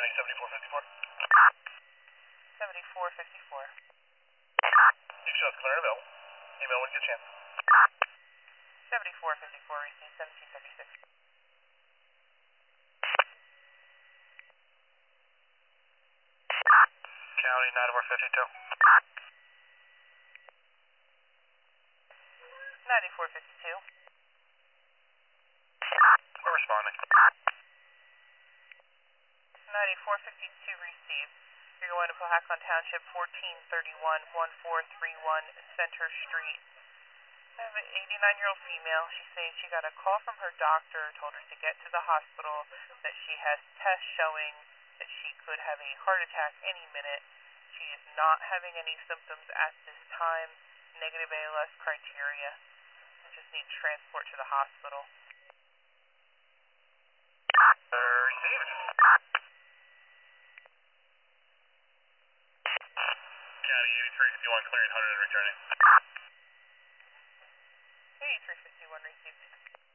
County 7454. 7454. Chief shows clear and available. Email when you get a chance. 7454, received 1736. County 9452. 9452. We're responding. 9452 received. You're going to Cohasset Township, 1431, 1431 Center Street. I have an 89-year-old female. She's saying she got a call from her doctor, told her to get to the hospital, that she has tests showing that she could have a heart attack any minute. She is not having any symptoms at this time, negative ALS criteria, and just needs transport to the hospital. Received. County 8351 clearing 100 and returning. 8351 received.